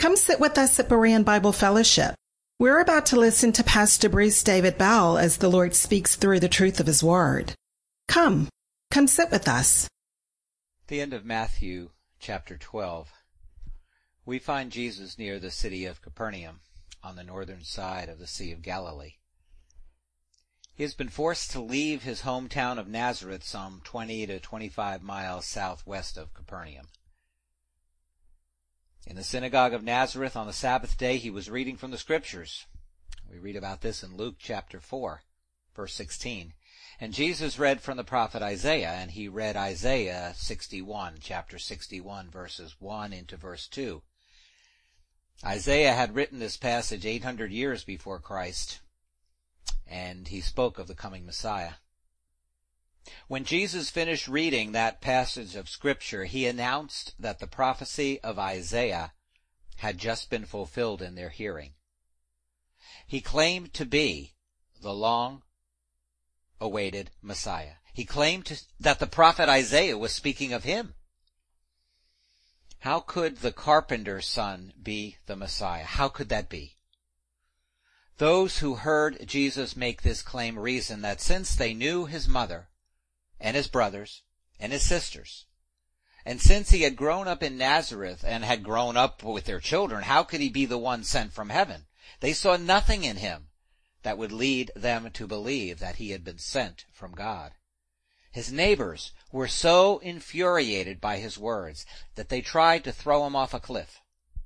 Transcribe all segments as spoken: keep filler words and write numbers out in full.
Come sit with us at Berean Bible Fellowship. We're about to listen to Pastor Bruce David Bell as the Lord speaks through the truth of His Word. Come, come sit with us. At the end of Matthew chapter twelve, we find Jesus near the city of Capernaum on the northern side of the Sea of Galilee. He has been forced to leave his hometown of Nazareth some twenty to twenty-five miles southwest of Capernaum. In the synagogue of Nazareth on the Sabbath day, he was reading from the Scriptures. We read about this in Luke chapter four, verse sixteen. And Jesus read from the prophet Isaiah, and he read Isaiah sixty-one, chapter sixty-one, verses one into verse two. Isaiah had written this passage eight hundred years before Christ, and he spoke of the coming Messiah. When Jesus finished reading that passage of Scripture, he announced that the prophecy of Isaiah had just been fulfilled in their hearing. He claimed to be the long-awaited Messiah. He claimed to, that the prophet Isaiah was speaking of him. How could the carpenter's son be the Messiah? How could that be? Those who heard Jesus make this claim reasoned that since they knew his mother, and his brothers, and his sisters, and since he had grown up in Nazareth and had grown up with their children, how could he be the one sent from heaven? They saw nothing in him that would lead them to believe that he had been sent from God. His neighbors were so infuriated by his words that they tried to throw him off a cliff.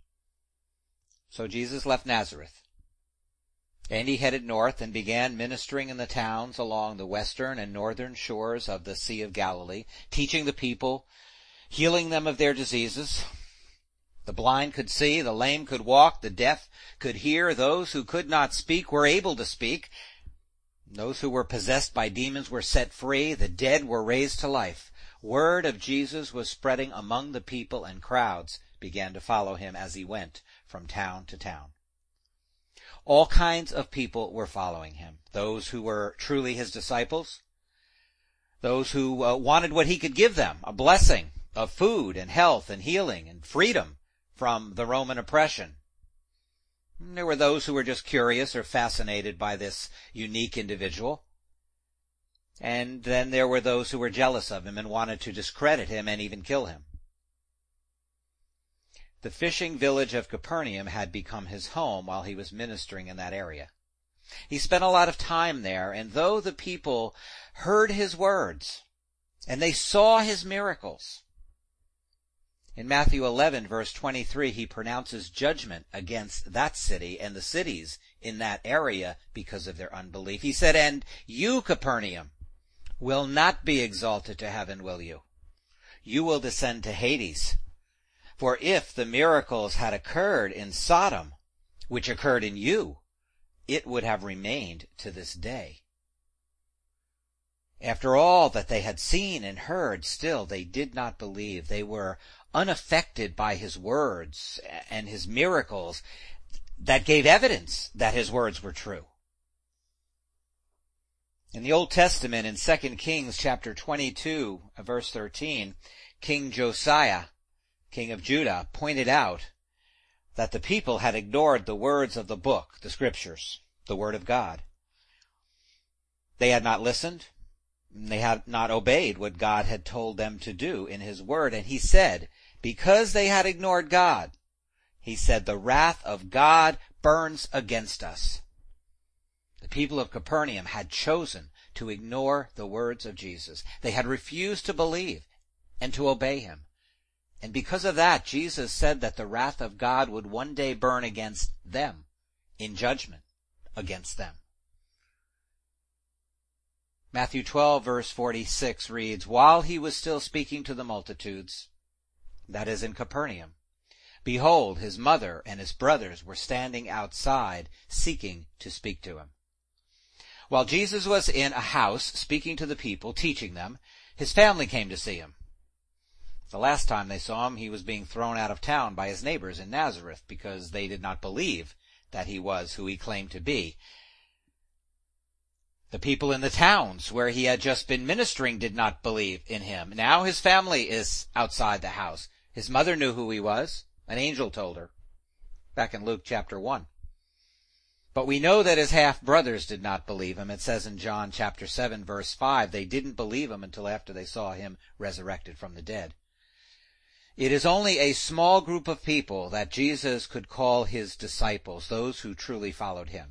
So Jesus left Nazareth, and he headed north and began ministering in the towns along the western and northern shores of the Sea of Galilee, teaching the people, healing them of their diseases. The blind could see, the lame could walk, the deaf could hear, those who could not speak were able to speak. Those who were possessed by demons were set free, the dead were raised to life. Word of Jesus was spreading among the people, and crowds began to follow him as he went from town to town. All kinds of people were following him. Those who were truly his disciples, those who uh, wanted what he could give them, a blessing of food and health and healing and freedom from the Roman oppression. And there were those who were just curious or fascinated by this unique individual. And then there were those who were jealous of him and wanted to discredit him and even kill him. The fishing village of Capernaum had become his home while he was ministering in that area. He spent a lot of time there, and though the people heard his words and they saw his miracles, in Matthew eleven, verse twenty-three, he pronounces judgment against that city and the cities in that area because of their unbelief. He said, "And you, Capernaum, will not be exalted to heaven, will you? You will descend to Hades. For if the miracles had occurred in Sodom, which occurred in you, it would have remained to this day." After all that they had seen and heard, still they did not believe. They were unaffected by his words and his miracles that gave evidence that his words were true. In the Old Testament, in Second Kings chapter twenty-two, verse thirteen, King Josiah, king of Judah, pointed out that the people had ignored the words of the book, the Scriptures, the Word of God. They had not listened. They had not obeyed what God had told them to do in his Word. And he said, because they had ignored God, he said, the wrath of God burns against us. The people of Capernaum had chosen to ignore the words of Jesus. They had refused to believe and to obey him. And because of that, Jesus said that the wrath of God would one day burn against them in judgment against them. Matthew twelve, verse forty-six reads, "While he was still speaking to the multitudes," that is in Capernaum, "behold, his mother and his brothers were standing outside, seeking to speak to him." While Jesus was in a house speaking to the people, teaching them, his family came to see him. The last time they saw him, he was being thrown out of town by his neighbors in Nazareth because they did not believe that he was who he claimed to be. The people in the towns where he had just been ministering did not believe in him. Now his family is outside the house. His mother knew who he was. An angel told her. back in Luke chapter one. But we know that his half-brothers did not believe him. It says in John chapter seven, verse five, they didn't believe him until after they saw him resurrected from the dead. It is only a small group of people that Jesus could call his disciples, those who truly followed him.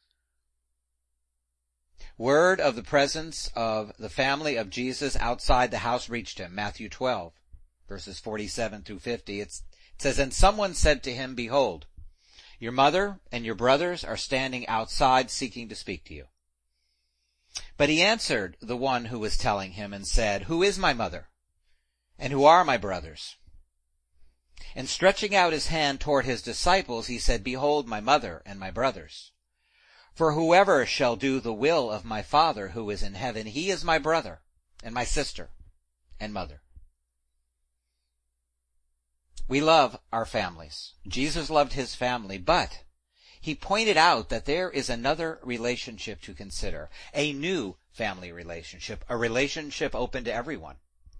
Word of the presence of the family of Jesus outside the house reached him. Matthew twelve, verses forty-seven through fifty. It's, it says, and someone said to him, behold, your mother and your brothers are standing outside seeking to speak to you. But he answered the one who was telling him and said, who is my mother? And who are my brothers? And stretching out his hand toward his disciples, he said, behold my mother and my brothers. For whoever shall do the will of my Father who is in heaven, he is my brother and my sister and mother. We love our families. Jesus loved his family, but he pointed out that there is another relationship to consider, a new family relationship, a relationship open to everyone.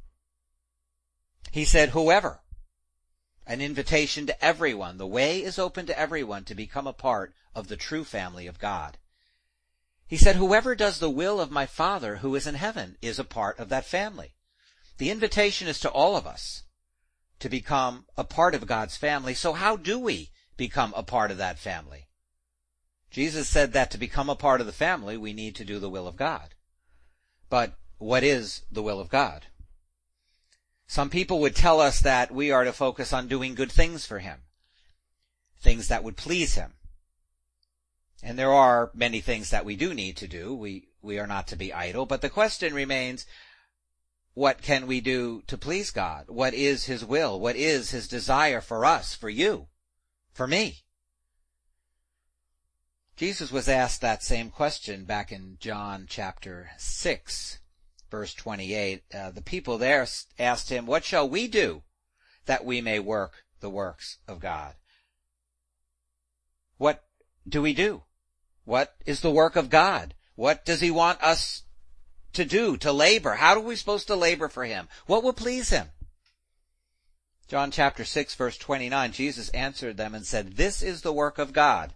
He said, whoever, an invitation to everyone. The way is open to everyone to become a part of the true family of God. He said, whoever does the will of my Father who is in heaven is a part of that family. The invitation is to all of us to become a part of God's family. So how do we become a part of that family? Jesus said that to become a part of the family, we need to do the will of God. But what is the will of God? Some people would tell us that we are to focus on doing good things for him, things that would please him. And there are many things that we do need to do. We, we are not to be idle. But the question remains, what can we do to please God? What is his will? What is his desire for us, for you, for me? Jesus was asked that same question back in John chapter six, verse twenty-eight. Uh, the people there asked him, what shall we do that we may work the works of God? What do we do? What is the work of God? What does he want us to do, to labor? How are we supposed to labor for him? What will please him? John chapter six, verse twenty-nine, Jesus answered them and said, this is the work of God,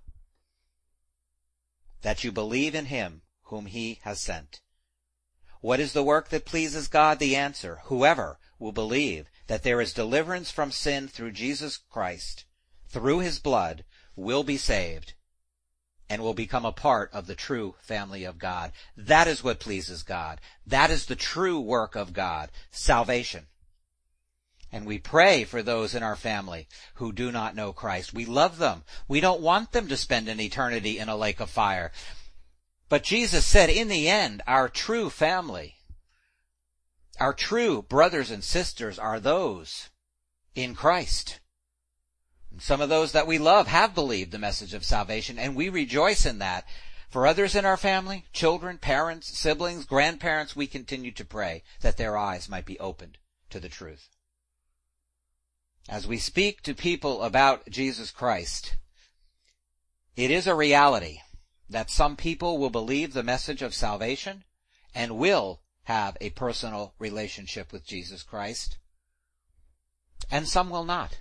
that you believe in him whom he has sent. What is the work that pleases God? The answer, whoever will believe that there is deliverance from sin through Jesus Christ, through his blood, will be saved and will become a part of the true family of God. That is what pleases God. That is the true work of God, salvation. And we pray for those in our family who do not know Christ. We love them. We don't want them to spend an eternity in a lake of fire. But Jesus said, in the end, our true family, our true brothers and sisters are those in Christ. Some of those that we love have believed the message of salvation, and we rejoice in that. For others in our family, children, parents, siblings, grandparents, we continue to pray that their eyes might be opened to the truth. As we speak to people about Jesus Christ, it is a reality that some people will believe the message of salvation and will have a personal relationship with Jesus Christ, and some will not.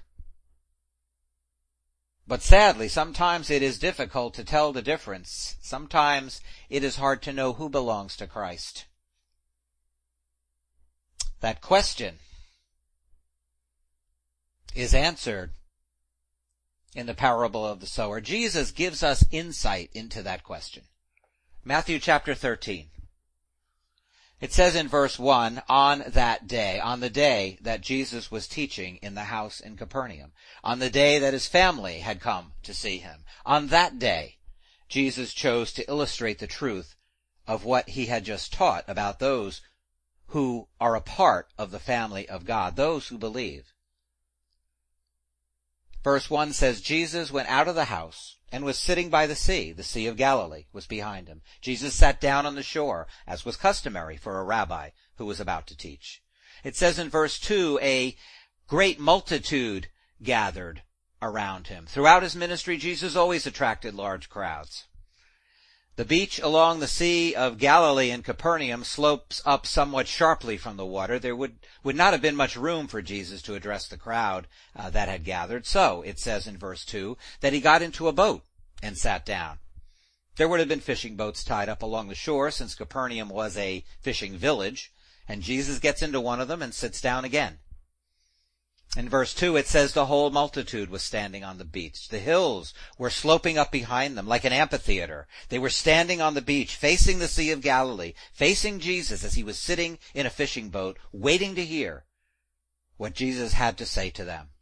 But sadly, sometimes it is difficult to tell the difference. Sometimes it is hard to know who belongs to Christ. That question is answered in the parable of the sower. Jesus gives us insight into that question. Matthew chapter thirteen. It says in verse one, on that day, on the day that Jesus was teaching in the house in Capernaum, on the day that his family had come to see him, on that day, Jesus chose to illustrate the truth of what he had just taught about those who are a part of the family of God, those who believe. Verse one says, Jesus went out of the house and was sitting by the sea. The Sea of Galilee was behind him. Jesus sat down on the shore, as was customary for a rabbi who was about to teach. It says in verse two, a great multitude gathered around him. Throughout his ministry, Jesus always attracted large crowds. The beach along the Sea of Galilee in Capernaum slopes up somewhat sharply from the water. There would, would not have been much room for Jesus to address the crowd uh, that had gathered. So, it says in verse two, that he got into a boat and sat down. There would have been fishing boats tied up along the shore, since Capernaum was a fishing village, and Jesus gets into one of them and sits down again. In verse two, it says the whole multitude was standing on the beach. The hills were sloping up behind them like an amphitheater. They were standing on the beach, facing the Sea of Galilee, facing Jesus as he was sitting in a fishing boat, waiting to hear what Jesus had to say to them.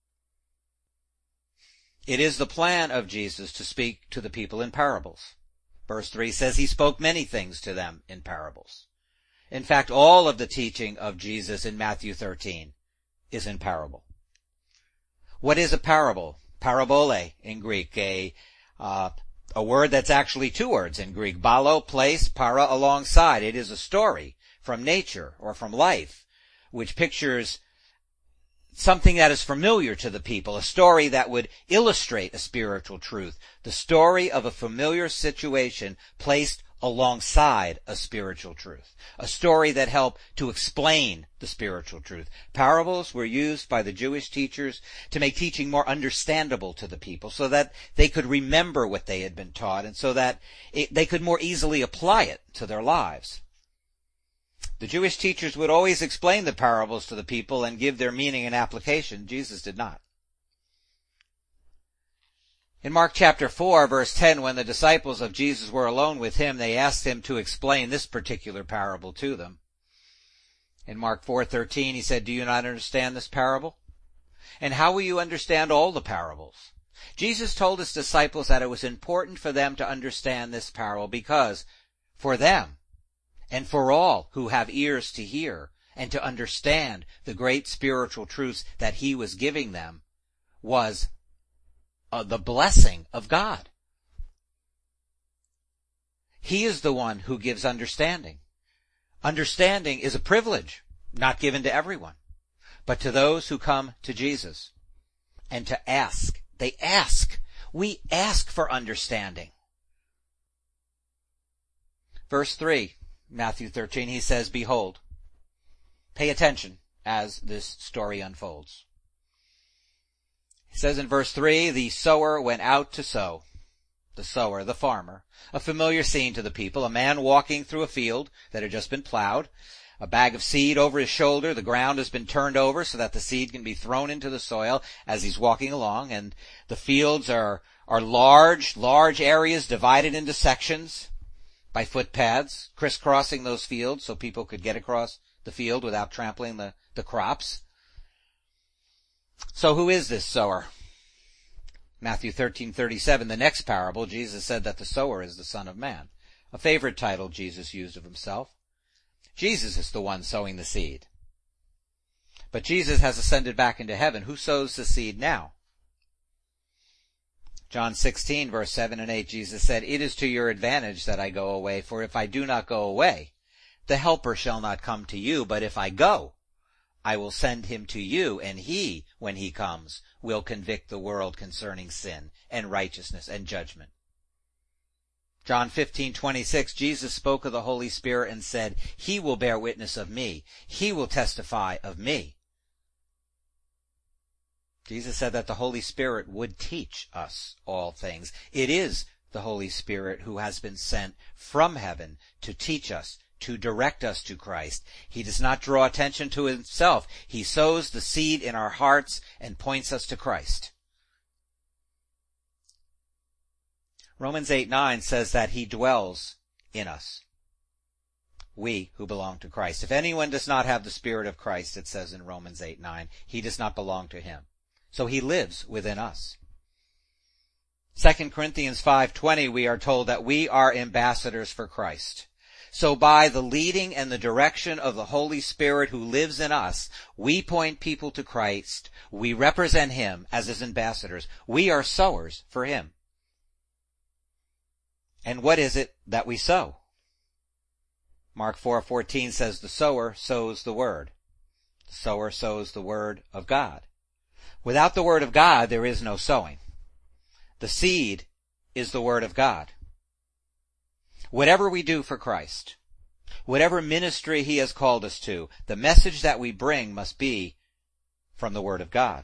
It is the plan of Jesus to speak to the people in parables. Verse three says he spoke many things to them in parables. In fact, all of the teaching of Jesus in Matthew thirteen is in parable. What is a parable? Parabole in Greek, a uh, a word that's actually two words in Greek. Balo, place, para, alongside. It is a story from nature or from life, which pictures something that is familiar to the people, a story that would illustrate a spiritual truth, the story of a familiar situation placed alongside a spiritual truth, a story that helped to explain the spiritual truth. Parables were used by the Jewish teachers to make teaching more understandable to the people so that they could remember what they had been taught and so that it, they could more easily apply it to their lives. The Jewish teachers would always explain the parables to the people and give their meaning and application. Jesus did not. In Mark chapter four, verse ten, when the disciples of Jesus were alone with him, they asked him to explain this particular parable to them. In Mark four thirteen, he said, "Do you not understand this parable? And how will you understand all the parables?" Jesus told his disciples that it was important for them to understand this parable because for them and for all who have ears to hear and to understand the great spiritual truths that he was giving them was Uh, the blessing of God. He is the one who gives understanding. Understanding is a privilege, not given to everyone, but to those who come to Jesus and to ask. They ask. We ask for understanding. Verse three, Matthew thirteen, he says, "Behold." Pay attention as this story unfolds. He says in verse three, the sower went out to sow. The sower, the farmer, a familiar scene to the people, a man walking through a field that had just been plowed, a bag of seed over his shoulder. The ground has been turned over so that the seed can be thrown into the soil as he's walking along, and the fields are, are large, large areas divided into sections by footpaths, crisscrossing those fields so people could get across the field without trampling the, the crops. So who is this sower? Matthew thirteen thirty-seven, the next parable, Jesus said that the sower is the Son of Man, a favorite title Jesus used of himself. Jesus is the one sowing the seed. But Jesus has ascended back into heaven. Who sows the seed now? John sixteen, verse seven and eight, Jesus said, "It is to your advantage that I go away, for if I do not go away, the Helper shall not come to you, but if I go, I will send him to you, and he, when he comes, will convict the world concerning sin and righteousness and judgment." John fifteen twenty-six, Jesus spoke of the Holy Spirit and said, "He will bear witness of me. He will testify of me." Jesus said that the Holy Spirit would teach us all things. It is the Holy Spirit who has been sent from heaven to teach us, to direct us to Christ. He does not draw attention to himself. He sows the seed in our hearts and points us to Christ. Romans eight nine says that he dwells in us, we who belong to Christ. If anyone does not have the Spirit of Christ, it says in Romans eight nine, he does not belong to him. So he lives within us. Second Corinthians five twenty, we are told that we are ambassadors for Christ. So by the leading and the direction of the Holy Spirit who lives in us, we point people to Christ. We represent him as his ambassadors. We are sowers for him. And what is it that we sow? Mark four fourteen says the sower sows the word. The sower sows the word of God. Without the word of God, there is no sowing. The seed is the word of God. Whatever we do for Christ, whatever ministry he has called us to, the message that we bring must be from the Word of God.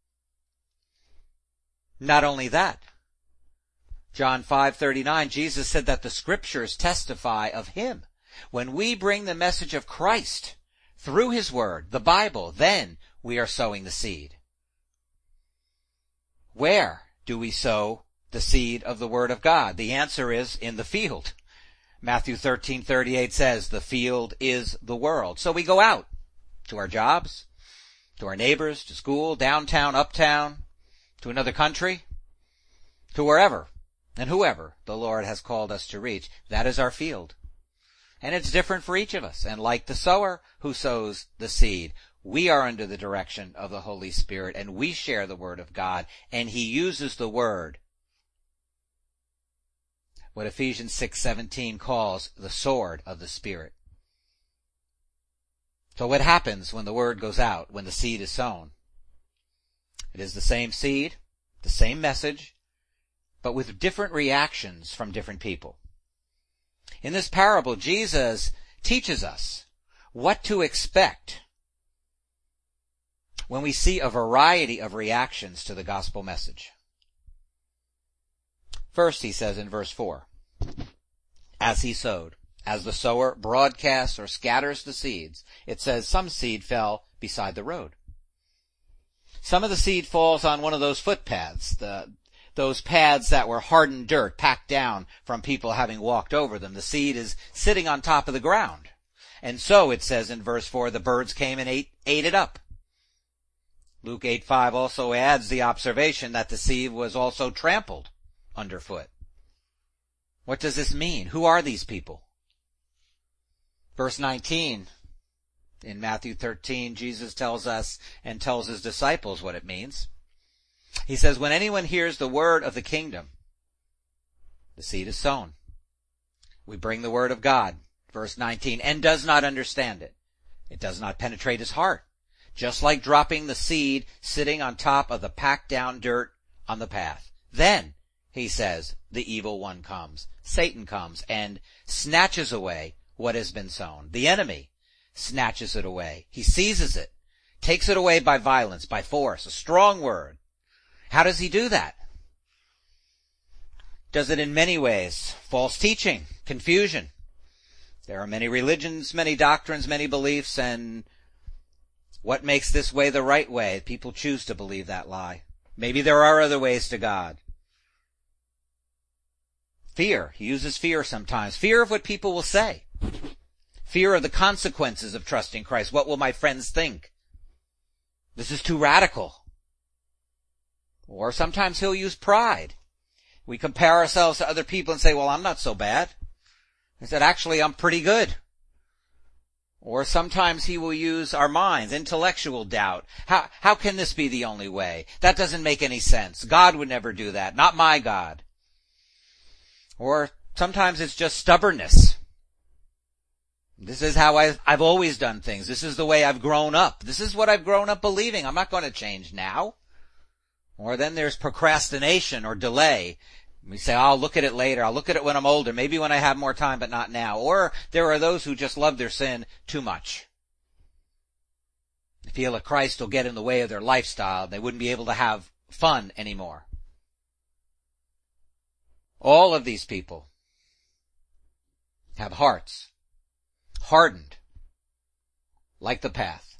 Not only that, John five thirty-nine, Jesus said that the Scriptures testify of him. When we bring the message of Christ through his Word, the Bible, then we are sowing the seed. Where do we sow the seed of the Word of God? The answer is in the field. Matthew thirteen thirty-eight says, the field is the world. So we go out to our jobs, to our neighbors, to school, downtown, uptown, to another country, to wherever and whoever the Lord has called us to reach. That is our field. And it's different for each of us. And like the sower who sows the seed, we are under the direction of the Holy Spirit, and we share the Word of God, and he uses the Word, what Ephesians six seventeen calls the sword of the Spirit. So what happens when the Word goes out, when the seed is sown? It is the same seed, the same message, but with different reactions from different people. In this parable, Jesus teaches us what to expect when we see a variety of reactions to the gospel message. First, he says in verse four, as he sowed, as the sower broadcasts or scatters the seeds, it says some seed fell beside the road. Some of the seed falls on one of those footpaths, the, those paths that were hardened dirt packed down from people having walked over them. The seed is sitting on top of the ground. And so, it says in verse four, the birds came and ate, ate it up. Luke eight five also adds the observation that the seed was also trampled underfoot. What does this mean? Who are these people? Verse nineteen, in Matthew thirteen, Jesus tells us and tells his disciples what it means. He says, when anyone hears the word of the kingdom, the seed is sown. We bring the word of God, verse nineteen, and does not understand it. It does not penetrate his heart. Just like dropping the seed sitting on top of the packed down dirt on the path. Then, he says, the evil one comes. Satan comes and snatches away what has been sown. The enemy snatches it away. He seizes it, takes it away by violence, by force, a strong word. How does he do that? Does it in many ways. False teaching, confusion. There are many religions, many doctrines, many beliefs, and what makes this way the right way? People choose to believe that lie. Maybe there are other ways to God. Fear. He uses fear sometimes. Fear of what people will say. Fear of the consequences of trusting Christ. What will my friends think? This is too radical. Or sometimes he'll use pride. We compare ourselves to other people and say, well, I'm not so bad. He said, actually, I'm pretty good. Or sometimes he will use our minds, intellectual doubt. How, how can this be the only way? That doesn't make any sense. God would never do that. Not my God. Or sometimes it's just stubbornness. This is how I've, I've always done things. This is the way I've grown up. This is what I've grown up believing. I'm not going to change now. Or then there's procrastination or delay. We say, I'll look at it later. I'll look at it when I'm older. Maybe when I have more time, but not now. Or there are those who just love their sin too much. They feel that Christ will get in the way of their lifestyle. They wouldn't be able to have fun anymore. All of these people have hearts hardened like the path.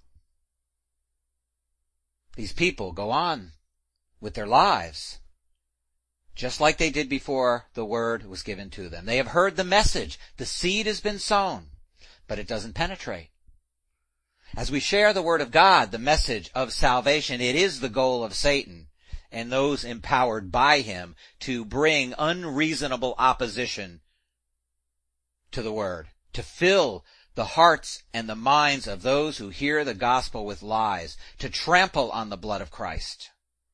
These people go on with their lives just like they did before the word was given to them. They have heard the message. The seed has been sown, but it doesn't penetrate. As we share the word of God, the message of salvation, it is the goal of Satan and those empowered by him to bring unreasonable opposition to the word, to fill the hearts and the minds of those who hear the gospel with lies, to trample on the blood of Christ.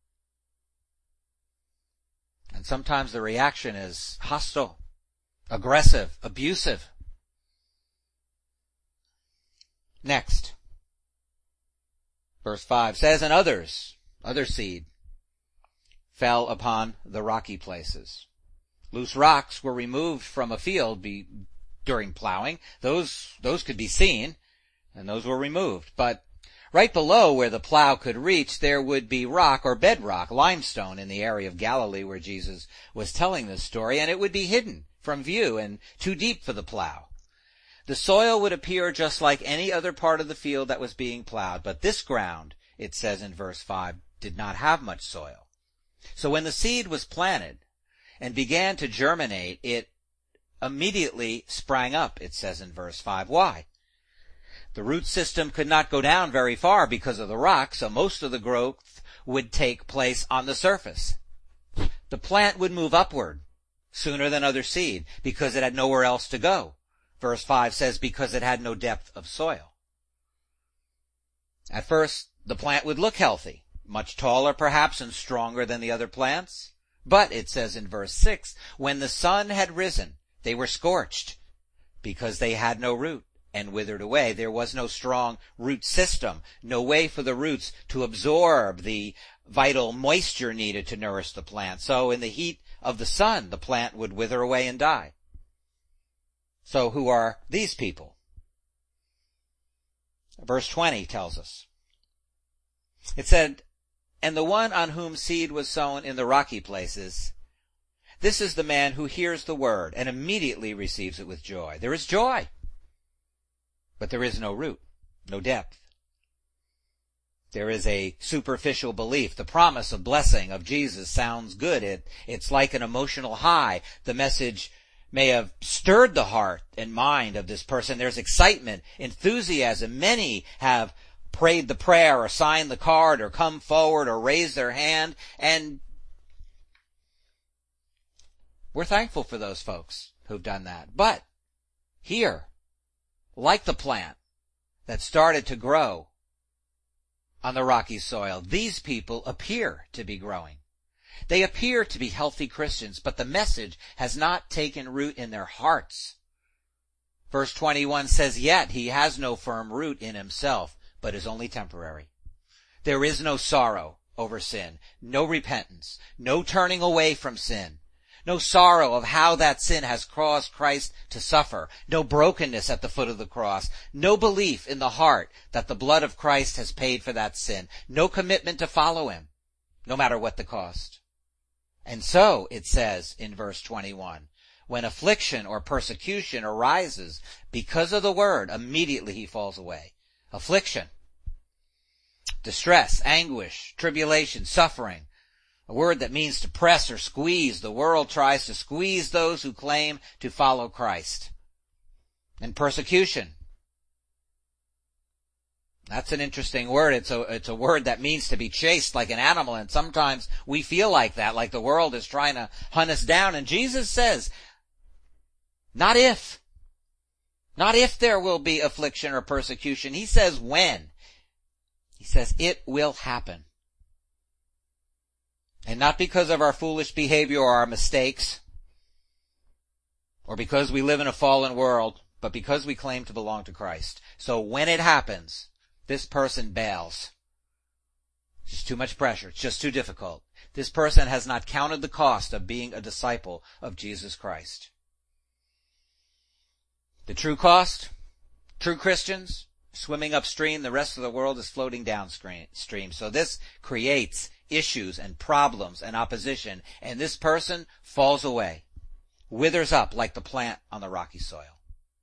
And sometimes the reaction is hostile, aggressive, abusive. Next, verse five says, and others, other seed, fell upon the rocky places. loose rocks were removed from a field be, during plowing. Those, those could be seen, and those were removed. But right below where the plow could reach, there would be rock or bedrock, limestone, in the area of Galilee where Jesus was telling this story, and it would be hidden from view and too deep for the plow. The soil would appear just like any other part of the field that was being plowed, but this ground, it says in verse five, did not have much soil. So when the seed was planted and began to germinate, it immediately sprang up, it says in verse five. Why? The root system could not go down very far because of the rock, so most of the growth would take place on the surface. The plant would move upward sooner than other seed because it had nowhere else to go. Verse five says because it had no depth of soil. At first, the plant would look healthy, much taller perhaps and stronger than the other plants. But, it says in verse six, when the sun had risen, they were scorched because they had no root and withered away. There was no strong root system, no way for the roots to absorb the vital moisture needed to nourish the plant. So in the heat of the sun, the plant would wither away and die. So who are these people? Verse twenty tells us. It said, and the one on whom seed was sown in the rocky places, this is the man who hears the word and immediately receives it with joy. There is joy, but there is no root, no depth. There is a superficial belief. The promise of blessing of Jesus sounds good. It, it's like an emotional high. The message may have stirred the heart and mind of this person. There's excitement, enthusiasm. Many have prayed the prayer or signed the card or come forward or raised their hand, and we're thankful for those folks who've done that. But here, like the plant that started to grow on the rocky soil, these people appear to be growing. They appear to be healthy Christians, but the message has not taken root in their hearts. Verse twenty-one says, yet he has no firm root in himself, but is only temporary. There is no sorrow over sin, no repentance, no turning away from sin, no sorrow of how that sin has caused Christ to suffer, no brokenness at the foot of the cross, no belief in the heart that the blood of Christ has paid for that sin, no commitment to follow him, no matter what the cost. And so, it says in verse twenty-one, when affliction or persecution arises because of the word, immediately he falls away. Affliction, distress, anguish, tribulation, suffering, a word that means to press or squeeze. The world tries to squeeze those who claim to follow Christ. And persecution, that's an interesting word. It's a, it's a word that means to be chased like an animal, and sometimes we feel like that, like the world is trying to hunt us down. And Jesus says, not if. Not if there will be affliction or persecution. He says when. He says it will happen. And not because of our foolish behavior or our mistakes, or because we live in a fallen world, but because we claim to belong to Christ. So when it happens, this person bails. It's just too much pressure. It's just too difficult. This person has not counted the cost of being a disciple of Jesus Christ. The true cost, true Christians, swimming upstream, the rest of the world is floating downstream. So this creates issues and problems and opposition, and this person falls away, withers up like the plant on the rocky soil.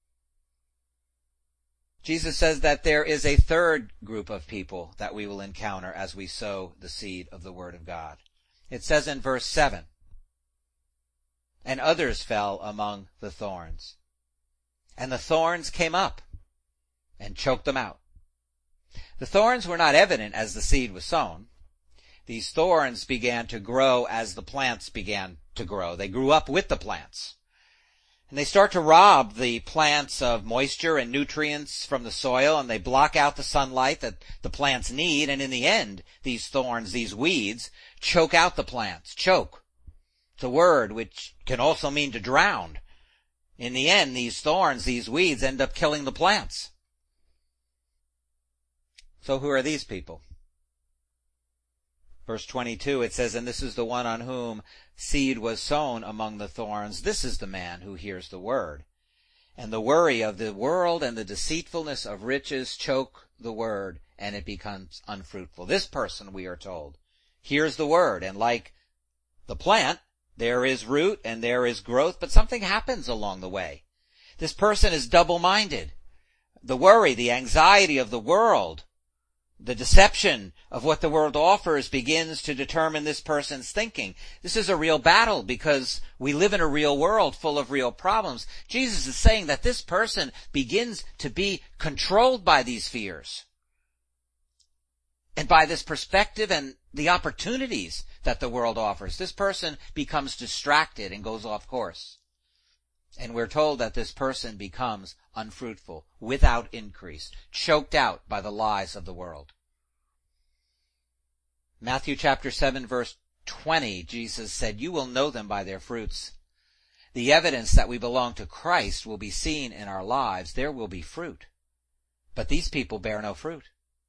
Jesus says that there is a third group of people that we will encounter as we sow the seed of the Word of God. It says in verse seven, and others fell among the thorns, and the thorns came up and choked them out. The thorns were not evident as the seed was sown. These thorns began to grow as the plants began to grow. They grew up with the plants. And they start to rob the plants of moisture and nutrients from the soil, and they block out the sunlight that the plants need. And in the end, these thorns, these weeds, choke out the plants. Choke. It's a word which can also mean to drown. In the end, these thorns, these weeds, end up killing the plants. So who are these people? Verse twenty-two, it says, "And this is the one on whom seed was sown among the thorns. This is the man who hears the word. And the worry of the world and the deceitfulness of riches choke the word, and it becomes unfruitful." This person, we are told, hears the word, and like the plant, there is root and there is growth, but something happens along the way. This person is double-minded. The worry, the anxiety of the world, the deception of what the world offers begins to determine this person's thinking. This is a real battle because we live in a real world full of real problems. Jesus is saying that this person begins to be controlled by these fears and by this perspective and the opportunities that the world offers. This person becomes distracted and goes off course. And we're told that this person becomes unfruitful, without increase, choked out by the lies of the world. Matthew chapter seven, verse twenty, Jesus said, "You will know them by their fruits." The evidence that we belong to Christ will be seen in our lives. There will be fruit. But these people bear no fruit.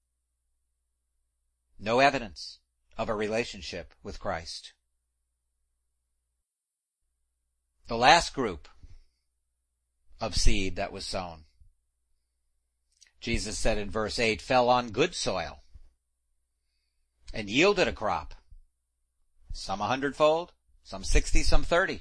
No evidence of a relationship with Christ. The last group of seed that was sown, Jesus said in verse eight, fell on good soil and yielded a crop, some a hundredfold, some sixty, some thirty.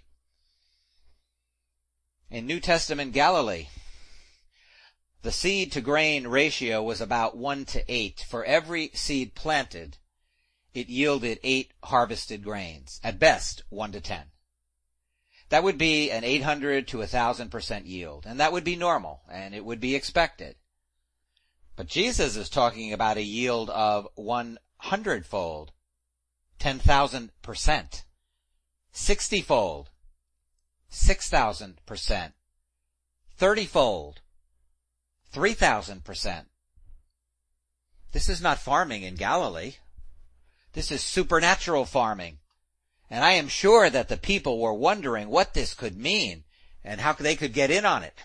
In New Testament Galilee, the seed to grain ratio was about one to eight. For every seed planted, it yielded eight harvested grains, at best one to ten. That would be an eight hundred to one thousand percent yield, and that would be normal, and it would be expected. But Jesus is talking about a yield of one hundred-fold, ten thousand percent, sixty-fold, six thousand percent, thirty-fold, three thousand percent. This is not farming in Galilee. This is supernatural farming. And I am sure that the people were wondering what this could mean and how they could get in on it.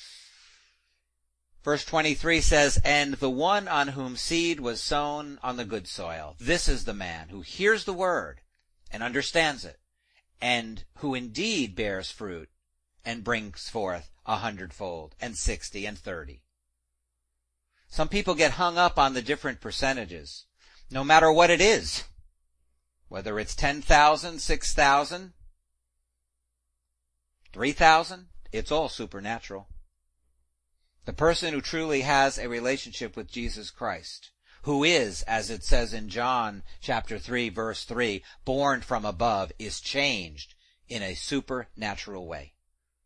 Verse twenty-three says, "And the one on whom seed was sown on the good soil, this is the man who hears the word and understands it, and who indeed bears fruit and brings forth a hundredfold and sixty and thirty." Some people get hung up on the different percentages, no matter what it is. Whether it's ten thousand, six thousand, three thousand, it's all supernatural. The person who truly has a relationship with Jesus Christ, who is, as it says in John chapter three, verse three, born from above, is changed in a supernatural way.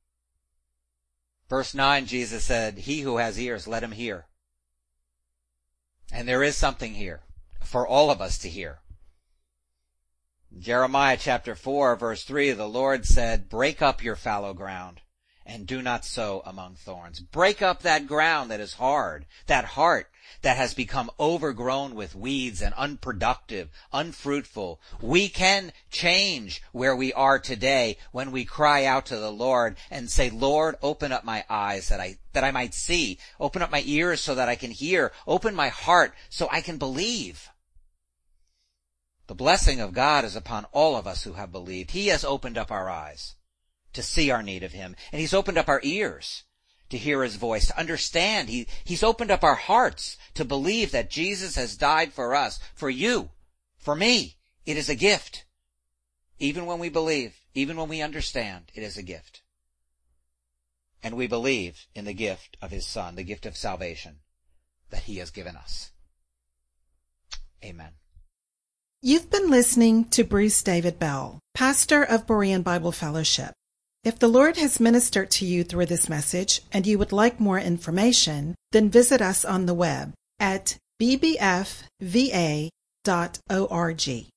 Verse nine, Jesus said, "He who has ears, let him hear." And there is something here for all of us to hear. Jeremiah chapter four, verse three, the Lord said, "Break up your fallow ground, and do not sow among thorns." Break up that ground that is hard, that heart that has become overgrown with weeds and unproductive, unfruitful. We can change where we are today when we cry out to the Lord and say, "Lord, open up my eyes that I, that I might see. Open up my ears so that I can hear. Open my heart so I can believe." The blessing of God is upon all of us who have believed. He has opened up our eyes to see our need of Him. And He's opened up our ears to hear His voice, to understand. He, he's opened up our hearts to believe that Jesus has died for us, for you, for me. It is a gift. Even when we believe, even when we understand, it is a gift. And we believe in the gift of His Son, the gift of salvation that He has given us. Amen. You've been listening to Bruce David Bell, pastor of Berean Bible Fellowship. If the Lord has ministered to you through this message and you would like more information, then visit us on the web at b b f v a dot org.